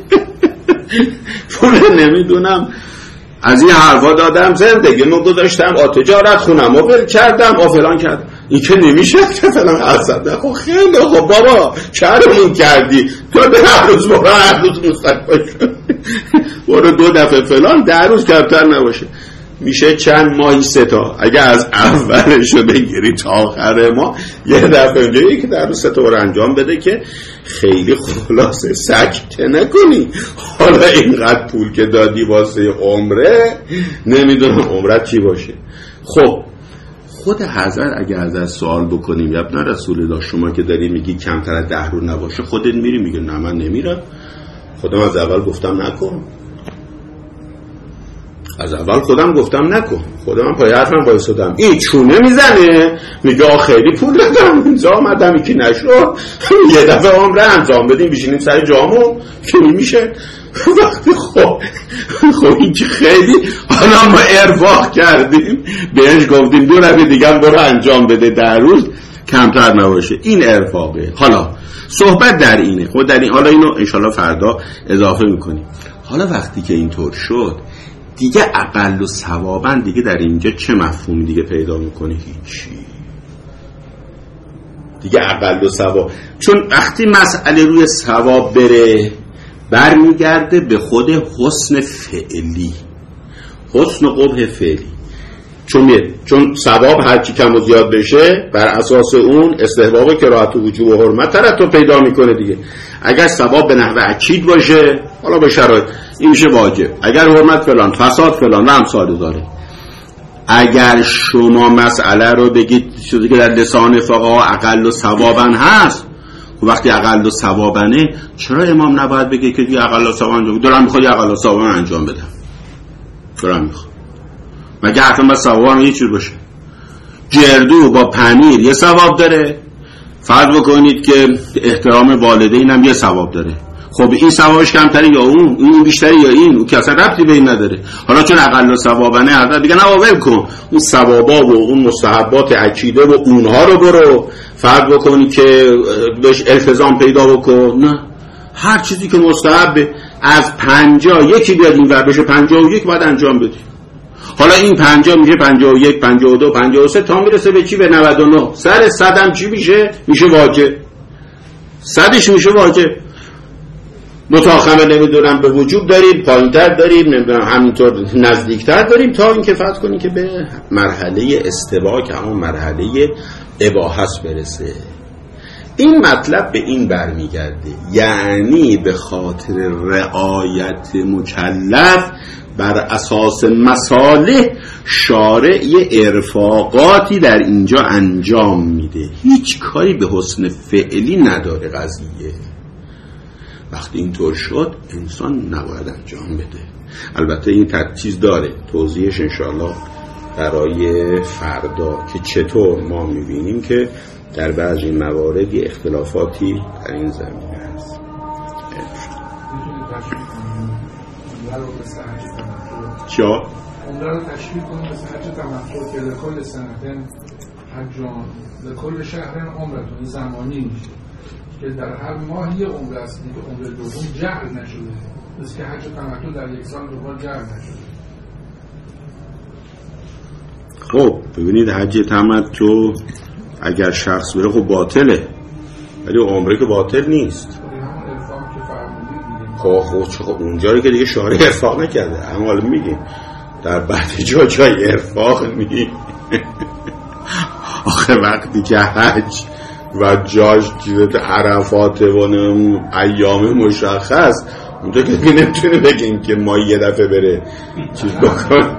پول نمیدونم از این حرفا دادم، زندگی مو گذاشتم، آ تجارت خونم و ول کردم، آ فلان کردم. این که نمیشه که فلان حسد. خب خیلی خب بابا چرمون کردی تو ده روز برو هر روز مستقبل برو دو دفعه فلان، ده روز کمتر نباشه، میشه چند ماهی سه تا. اگه از اولشو بگیری تا آخر ما یه دفعه اونجایی که در روز سه تا رو انجام بده که خیلی خلاصه سکت نکنی. حالا اینقدر پول که دادی واسه عمره، نمیدونم عمرت چی باشه. خب خود حضرت اگه ازت سوال بکنیم یا ابن رسول الله شما که داری میگی کمتر از ده رو نباشه، خودت میری میگه نه من نمیرم، خودم از اول گفتم نکن، از اول خودم گفتم نکن، خودم پای حرفم وایسادم. این چونه میزنه میگه آ خیلی پول دادم اینجا آمدم یکی نشد، یه دفعه عمره انجام بدیم بشینیم سر جامون که میشه. خب خب این که خیلی حالا ما ارفاق کردیم بهش گفتیم دو دفعه دیگه برو انجام بده در روز کمتر نباشه، این ارفاقه. حالا صحبت در اینه، خود در این حالا اینو انشالله فردا اضافه میکنیم. حالا وقتی که اینطور شد دیگه اقل و ثوابن دیگه در اینجا چه مفهومی دیگه پیدا میکنه؟ هیچی دیگه اقل و ثواب، چون وقتی مسئله روی ثواب بره برمیگرده به خود حسن فعلی، حسن و قبح فعلی. چون چون ثواب هرچی کم و زیاد بشه بر اساس اون استحباب کراهت و وجوب و حرمت ترتب پیدا میکنه دیگه. اگر ثواب به نحو اکید باشه حالا به شرایط این میشه واجب، اگر حرمت فلان فساد فلان و امثال داره. اگر شما مسئله رو بگید چیزی که در لسان فقها اقل و ثوابن هست، خب وقتی اقل و ثوابنه چرا امام نباید بگه که دیگه اقل و ثواب انجام دارم میخواد اقل و ثواب انجام بدم؟ چرا میخواد؟ مگه حتما با ثواب یه چیز باشه؟ جردو با پنیر یه ثواب داره، فرض بکنید که احترام والدین هم یه ثواب داره. خب این ثوابش کمتره یا اون؟ این بیشتره یا این؟ اون که اصلا ربطی به این نداره. حالا چون اقل و ثوابنه حضرت دیگه نه ول کن اون ثوابا و اون مستحبات عقیده و اونها رو برو فرض بکنی که بهش التزام پیدا بکن. نه، هر چیزی که مستحبه از پنجاه یکی بیاد این ور بشه پنجاه و یک باید انجام بدی. حالا این پنجاه میشه پنجاه و یک، پنجاه و دو، پنجاه و سه تا میرسه به چی؟ به نود و نه. سر صد هم چی میشه؟ میشه واجب. صدش میشه واجب. متأخر نمیدونم به وجوب داریم، پایین‌تر داریم، نمیدونم همینطور نزدیکتر داریم تا اینکه فتح کنیم که به مرحله استوا که همون مرحله اباحت برسه. این مطلب به این برمیگرده، یعنی به خاطر رعایت مکلف بر اساس مصالح شارع یه ارفاقاتی در اینجا انجام میده، هیچ کاری به حسن فعلی نداره قضیه. وقتی اینطور شد انسان نباید انجام بده. البته این تجهیز داره، توضیحش انشاءالله برای فردا که چطور ما میبینیم که در بعضی موارد یه اختلافاتی در این زمینه هست. چیا؟ اون رو تشکیل کنیم مثل حج تمتع که لکل سنتن حجان لکل شهرن عمرتون زمانی میشه که در هر ماه یه عمر است دیگه، عمر دوم جعل نشده، مثل که حج تمتع در یک سال دوبار جعل نشده. خب ببینید حج تمتع اگر شخص بره خب باطله، ولی عمره که باطل نیست. خب خب اونجایی که دیگه شارع ارفاق نکرده، اما حالا میگیم در بعد جا جای ارفاق میگیم آخه وقتی که حج و جاش چیزت عرفات و ایام مشخص اونجا که دیگه نمیتونه بگیم که ما یه دفعه بره چیز بکنه.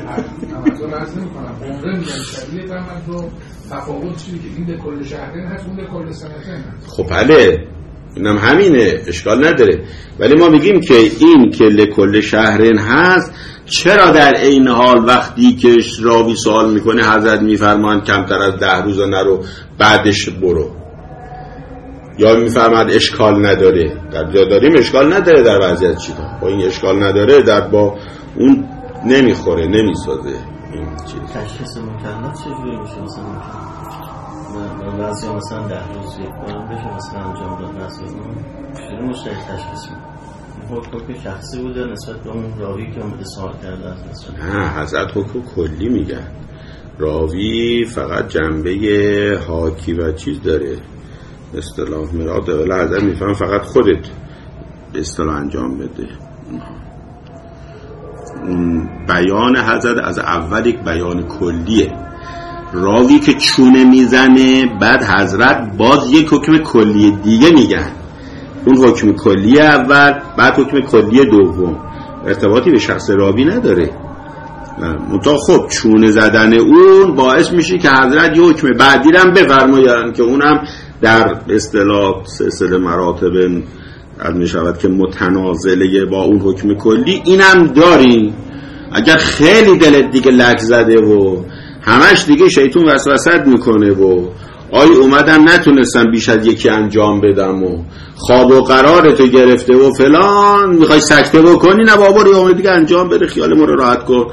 تفاوت چیزی که این به کل شهرین هست اون به کل سنتین هست. خب بله اینم همینه، اشکال نداره، ولی ما میگیم که این که لکل شهرین هست چرا در این حال وقتی که راوی سوال میکنه حضرت میفرمان کمتر از ده روز نرو بعدش برو، یا میفرماد اشکال نداره؟ در جا داریم اشکال نداره در بعضی از چیزا، با این اشکال نداره در با اون نمیخوره نمیسازه این چیز. تشخیص مکلف چجوری میشه؟ مثلا من بعضی مثلا ده روز یک بارم بشه مثلا انجام داد نصف اون چجوری مشترک تشخیص میکنه؟ حکم که شخصی بوده نسبت به اون راوی که اومده سوال کرده از مثلا؟ نه، حضرت حکم کلی میگن، راوی فقط جنبه حاکی و چیز داره اصطلاح مراد، ولی حضرت میفهم فقط خودت به اصطلاح انجام بده. بیان حضرت از اول یک بیان کلیه، راوی که چونه میزنه بعد حضرت باز یک حکم کلی دیگه میگن، اون حکم کلی اول بعد حکم کلی دوم، ارتباطی به شخص راوی نداره. منتها خب چونه زدن اون باعث میشه که حضرت یک حکم بعدی هم بفرمایند که اونم در اصطلاح سلسله مراتب از میشود که متنازله با اون حکم کلی اینم داری. اگر خیلی دلت دیگه لک زده و همش دیگه شیطون وسوسه میکنه و آی اومدم نتونستم بیش از یکی انجام بدم و خواب و قرارتو گرفته و فلان میخوای سکته بکنی، نه بابا ریامه دیگه انجام بده خیال ما رو راحت کن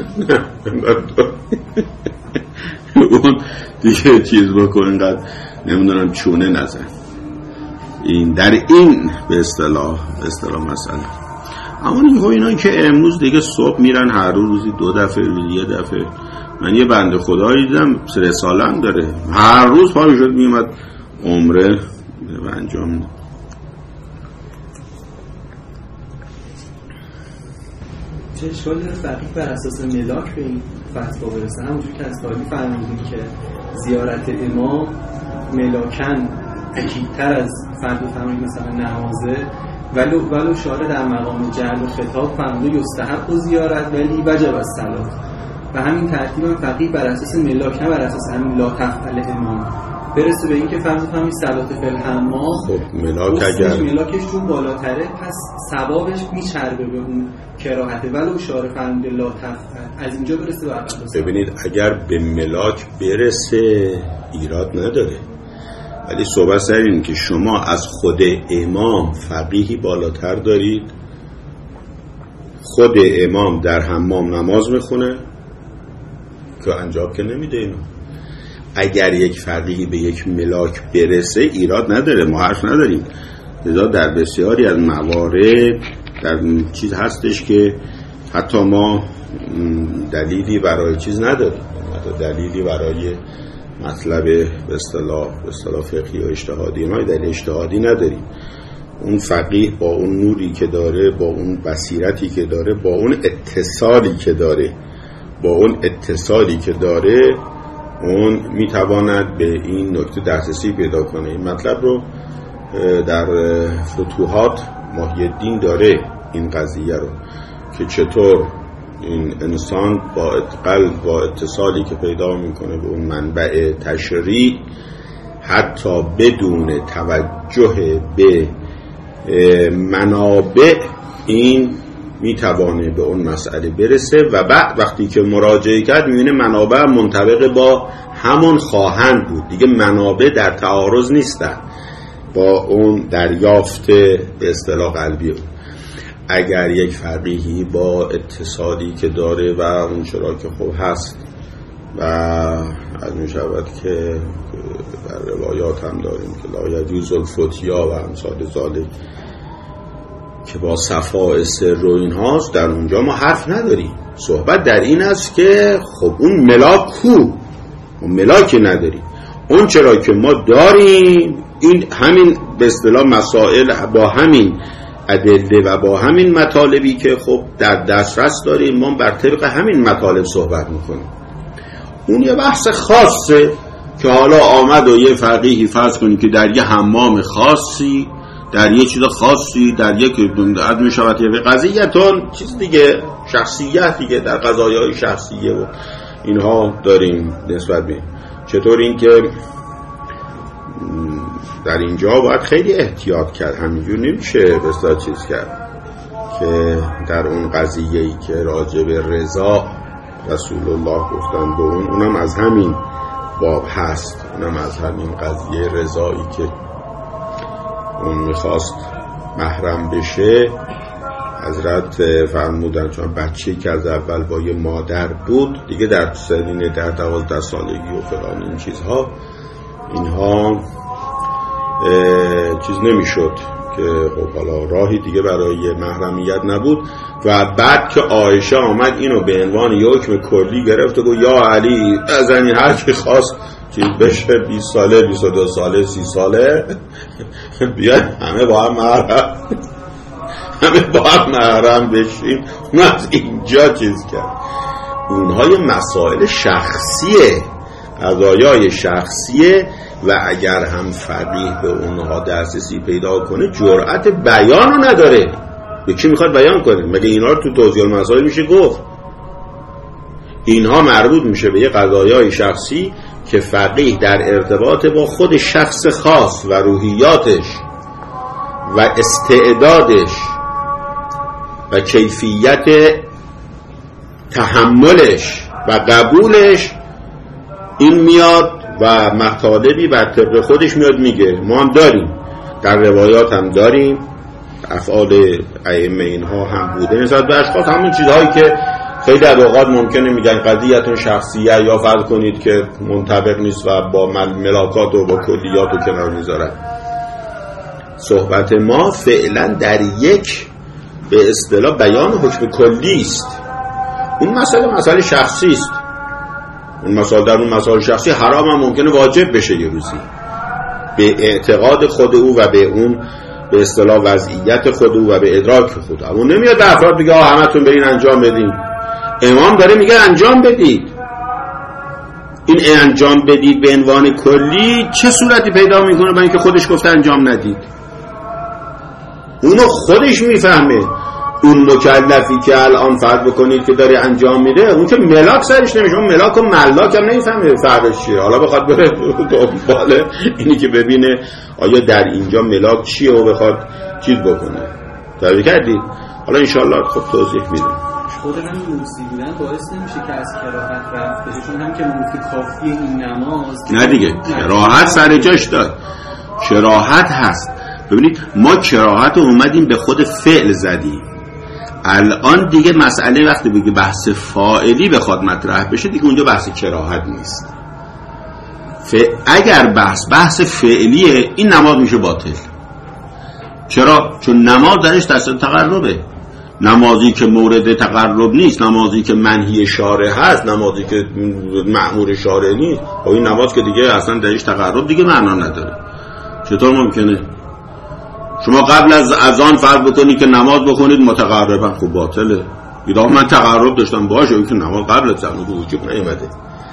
اون دیگه چیز بکن اینقدر نمیدونم چونه نزن. این در این به اصطلاح به اصطلاح مسئله. اما این اینا که امروز دیگه صبح میرن هر روزی دو دفعه روزی یه دفعه، من یه بنده خدایی دیدم سه ساله هم داره هر روز پا میشد میومد عمره و انجام. چه اشکالی داره فقیه بر اساس ملاک به این فتوا برسه؟ همونجور که از تاریخ فرمودیم که زیارت امام ملاکن اکیدتر از فرض فرمایید مثلا نمازه، ولو ولو شارع در مقام جعل و خطاب فرموده یستحب و زیارت ولی وجب از صلات، و همین ترتیب هم فقیه بر اساس ملاک نه بر اساس همین لا تفعل امام برسه به این که فرض فرمایید صلات فی الحمام خب ملاک اگر ملاکش چون بالاتره پس ثوابش میچربه به اون کراهت، ولو شارع فرموده لا تفعل از اینجا برسه به عقب. ببینید اگر به ملاک برسه ایراد نداره، ولی صحبت سر این که شما از خود امام فقیهی بالاتر دارید، خود امام در حمام نماز میخونه که انجام که نمیده اینو. اگر یک فقیهی به یک ملاک برسه ایراد نداره، ما حرف نداریم، لذا در بسیاری از موارد در چیز هستش که حتی ما دلیلی برای چیز نداریم، حتی دلیلی برای مطلب به اصطلاح به اصطلاح فقهی و اجتهادی ما دلیل اجتهادی نداریم. اون فقیه با اون نوری که داره، با اون بصیرتی که داره، با اون اتصالی که داره با اون اتصالی که داره اون میتواند به این نکته دسترسی پیدا کنه. این مطلب رو در فتوحات محی الدین داره این قضیه رو که چطور این انسان با قلب با اتصالی که پیدا میکنه به اون منبع تشریع حتی بدون توجه به منابع این میتوانه به اون مسئله برسه و بعد وقتی که مراجعه کرد میبینه منابع منطبق با همون خواهند بود دیگه، منابع در تعارض نیستن با اون دریافت به اصطلاح قلبی اون. اگر یک فقیهی با اتصالی که داره و اون چرا که خوب هست و از می شود که در روایات هم داریم که لا یجوز الفتیا و امثال ذالک که با صفاء سر و این هاست، در اونجا ما حرف نداریم. صحبت در این است که خب اون ملاک کو؟ اون ملاک نداریم. اون چرا که ما داریم این همین به اصطلاح مسائل با همین ادله و با همین مطالبی که خب در دسترس داریم ما بر طبق همین مطالب صحبت میکنیم. اون یه بحث خاصه که حالا آمد و یه فقیهی فرض کنیم که در یه حمام خاصی در یه چیز خاصی در یک عد می شود یه قضیتون چیز دیگه شخصیت دیگه در قضایای شخصیه و اینها داریم نسبت به چطور این که در اینجا باید خیلی احتیاط کرد، همینجور نمیشه بسیار چیز کرد که در اون قضیه‌ای که راجع به رضا رسول الله گفتن به اون اونم از همین باب هست، اونم از همین قضیه رضایی که اون میخواست محرم بشه. حضرت فرمودن چون بچه‌ای که از اول با یه مادر بود دیگه در سنین در دوازده سالگی و فلان این چیزها اینها چیز نمیشد که خب حالا راهی دیگه برای محرمیت نبود. و بعد که عایشه آمد اینو به عنوان یه حکم کلی گرفت و گفت یا علی بزنی هر کی خواست چیز بشه بیست ساله بیست و دو ساله سی ساله بیاید همه با هم محرم همه با هم محرم بشیم. اون از اینجا چیز کرد. اونها یه مسائل شخصیه، قضایای شخصیه و اگر هم فقیه به اونها دسترسی پیدا کنه جرأت بیان رو نداره. به کی میخواد بیان کنه؟ مگه اینا رو تو توضیح المسائل میشه گفت؟ اینها مربوط میشه به یه قضایای شخصی که فقیه در ارتباط با خود شخص خاص و روحیاتش و استعدادش و کیفیت تحملش و قبولش این میاد و مطالبی بر طبق خودش میاد میگه. ما هم داریم در روایات هم داریم افعال ائمه اینها هم بوده نسبت به اشخاص، همون چیزهایی که خیلی در اوقات ممکنه میگن قضیتون شخصیه یا فرض کنید که منطبق نیست و با ملاکات و با کلیات و کنار میذارن. صحبت ما فعلا در یک به اصطلاح بیان حکم کلی است. اون مسئله مسئله شخصی است. اون مسئله در اون مسئله شخصی حرام هم ممکنه واجب بشه یه روزی به اعتقاد خود او و به اون به اصطلاح وضعیت خود او و به ادراک خود. اما نمیاد به افراد بگه آه همتون برین انجام بدین. امام داره میگه انجام بدید. این انجام بدید به عنوان کلی چه صورتی پیدا میکنه برای اینکه خودش گفته انجام ندید؟ اونو خودش میفهمه. اون مکلفی که الان فرض بکنید که داره انجام میده اون که ملاک سرش نمیشه، اون ملاک و ملاک هم نمیفهمه فرقش چیه. حالا بخواد بره دنباله اینی که ببینه آیا در اینجا ملاک چیه و بخواد چیز بکنه. توجه کردید؟ حالا انشاءالله خب توضیح میدم. خود هم موسی بودن باعث نمیشه که از کراهت رفت بشه، چون هم که موسی کافی این نماز نه دیگه کراهت سر جاش داد. کراهت هست. ببینید ما کراهت رو اومدیم به خود فعل زدیم. الان دیگه مسئله وقتی بگه بحث فاعلی بخواد مطرح بشه دیگه اونجا بحث کراهت نیست. ف... اگر بحث بحث فعلیه این نماز میشه باطل. چرا؟ چون نماز درش دست تقربه. نمازی که مورد تقرب نیست، نمازی که منهی شارع هست، نمازی که مأمور شارع نیست، خب این نماز که دیگه اصلا درش تقرب دیگه معنا نداره. چطور ممکنه شما قبل از اذان فرض بکنید که نماز بخونید متقربا؟ خب باطله. اینا من تقرب داشتم باشه، این که نماز قبل از اذان وجوب نیامده.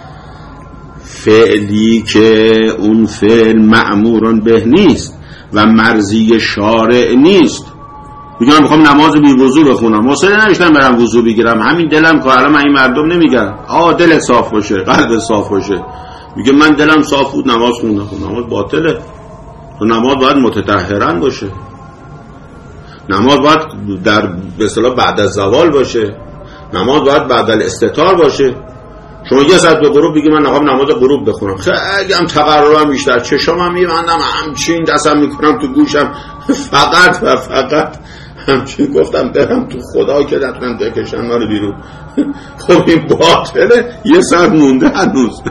فعلی که اون فعل مأمورن به نیست و مرضی شارع نیست، میگم من میخوام نماز بی وضو بخونم، واسه نمیشتم برم وضو بگیرم، همین دلم که الان من این مردم نمیگم آه دل صاف باشه، قلب صاف باشه، میگه من دلم صاف بود نماز خوندم، نماز باطله. تو نماز باید متطهرن باشه، نماز باید در به اصطلاح بعد از زوال باشه، نماز باید بعد الاستتار باشه. شما یه ساعت به غروب بگی من نخوام نماز غروب بخونم، خیلی هم تقررم بیشتر، چشامم میبندم همچین دستم میکنم تو گوشم، فقط و فقط همچین گفتم برم تو خدا که دترم بکشن ما رو بیرون. خب این باطله، یه ساعت مونده هنوز.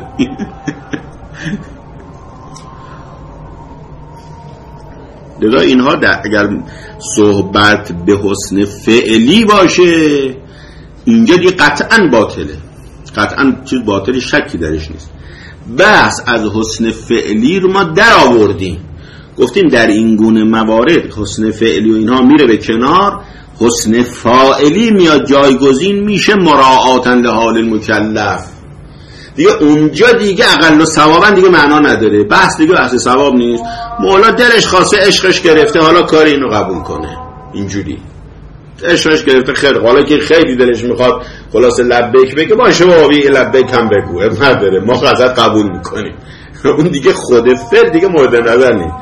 دیگه اینها اگر صحبت به حسن فعلی باشه اینجا دیگه قطعا باطله، قطعا چیز باطلی شکی درش نیست. بحث از حسن فعلی رو ما در آوردیم، گفتیم در این گونه موارد حسن فعلی و اینها میره به کنار، حسن فاعلی میاد جایگزین میشه مراعاتا لحال المکلف. دیگه اونجا دیگه اقل و ثوابا دیگه معنا نداره، بحث دیگه بحث ثواب نیست. مولا دلش خواسته عشقش گرفته، حالا کار اینو قبول کنه، اینجوری عشقش گرفته خیر، حالا که خیلی دلش میخواد خلاص لبیک بگه باشه بابا بی لبیک هم بگو، اب نداره، ما ازت قبول میکنیم. اون دیگه خود فعل دیگه مورد نظر نیست،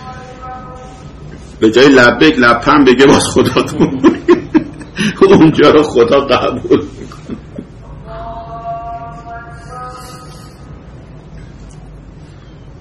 به جای لبیک لبهم بگه باز خدا قبول، اونجا رو خدا قبول